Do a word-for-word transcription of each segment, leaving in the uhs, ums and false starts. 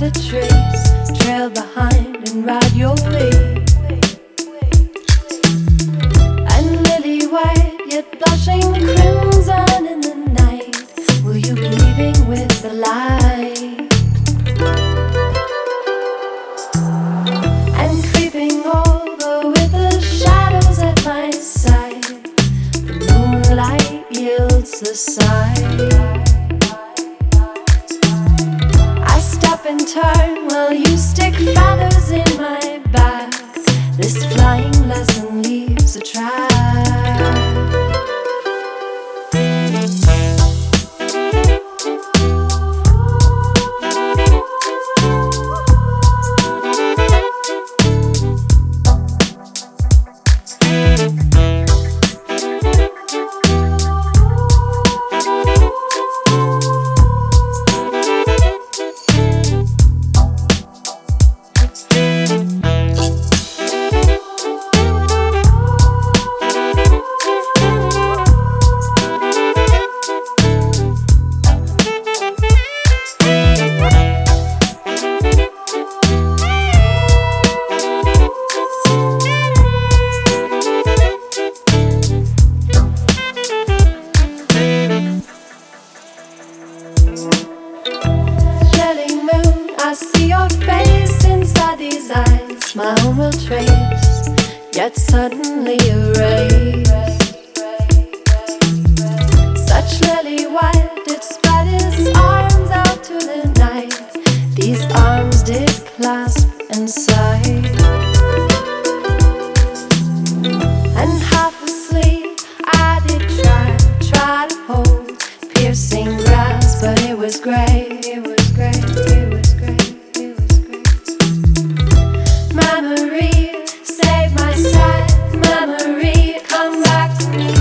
a trace, trail behind and ride your way. And lily white, yet blushing crimson in the night, will you be leaving with the light? And creeping over with the shadows at my side, the moonlight yields the side. I stop and turn while you stick feathers in my back. This flying lesson leaves a track. My own will trace, yet suddenly erase. Such lily white did spread his arms out to the night. These arms did clasp and sigh. And half asleep I did try, try to hold piercing grass, but it was grey, it was grey, it was grey. Memory, save my sad memory, come back to me.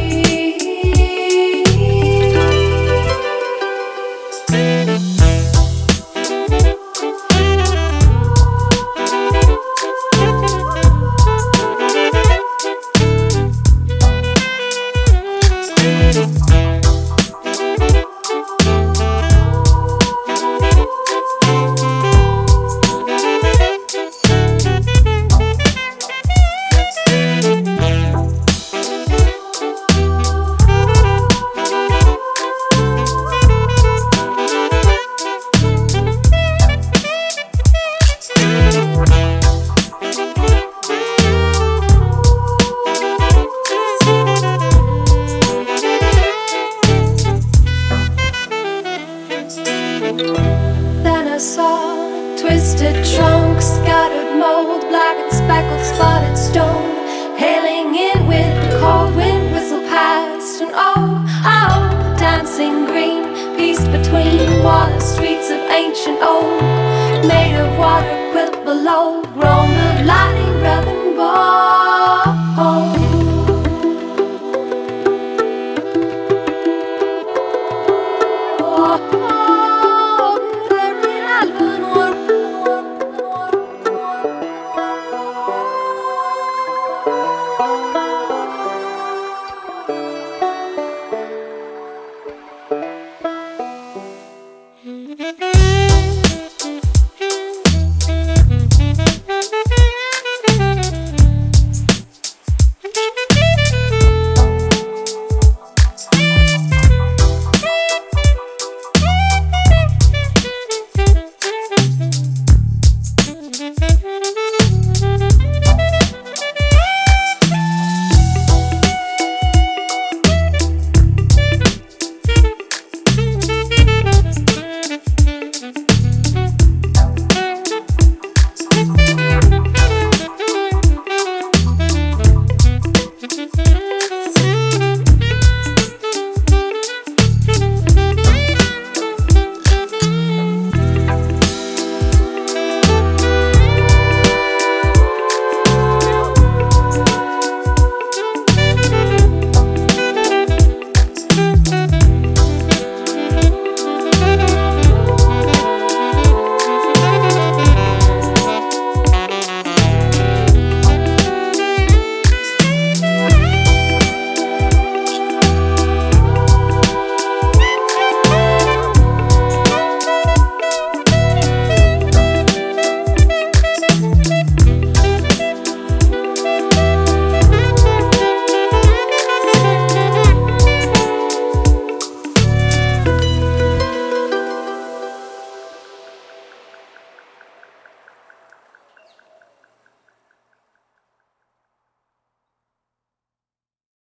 Then I saw twisted trunks, scattered mold, black and speckled spotted stone, hailing in with the cold wind whistle past. And oh, oh, dancing green, pieced between water streets of ancient oak, made of water quilt below, grown